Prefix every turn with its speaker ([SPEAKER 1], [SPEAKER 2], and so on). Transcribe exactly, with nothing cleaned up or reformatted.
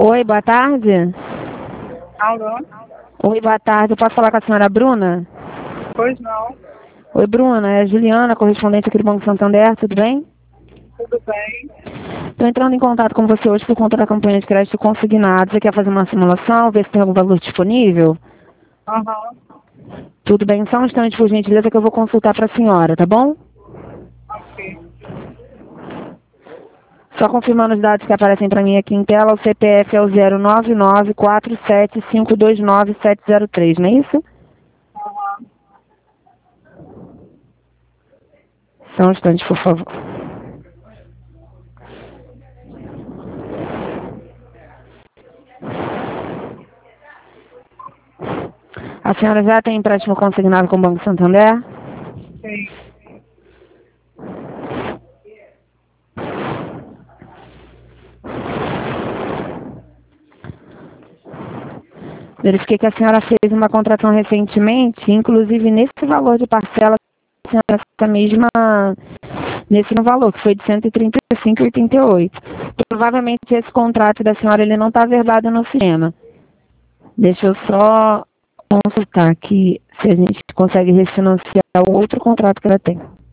[SPEAKER 1] Oi, boa tarde.
[SPEAKER 2] Alô?
[SPEAKER 1] Oi, boa tarde. Eu posso falar com a senhora Bruna?
[SPEAKER 2] Pois não.
[SPEAKER 1] Oi, Bruna. É a Juliana, correspondente aqui do Banco Santander. Tudo bem?
[SPEAKER 2] Tudo bem?
[SPEAKER 1] Estou entrando em contato com você hoje por conta da campanha de crédito consignado. Você quer fazer uma simulação, ver se tem algum valor disponível?
[SPEAKER 2] Aham.
[SPEAKER 1] Tudo bem. Só um instante, por gentileza, que eu vou consultar para a senhora, tá bom?
[SPEAKER 2] Ok.
[SPEAKER 1] Só confirmando os dados que aparecem para mim aqui em tela, o C P F é o zero nove nove quatro sete cinco dois nove sete zero três, não é isso?
[SPEAKER 2] Aham.
[SPEAKER 1] Só um instante, por favor. A senhora já tem empréstimo consignado com o Banco Santander?
[SPEAKER 2] Sim.
[SPEAKER 1] Verifiquei que a senhora fez uma contratação recentemente, inclusive nesse valor de parcela, a senhora essa mesma, nesse valor, que foi de cento e trinta e cinco reais e oitenta e oito centavos. Provavelmente esse contrato da senhora ele não está verbado no sistema. Deixa eu só consultar aqui se a gente consegue refinanciar o outro contrato que ela tem.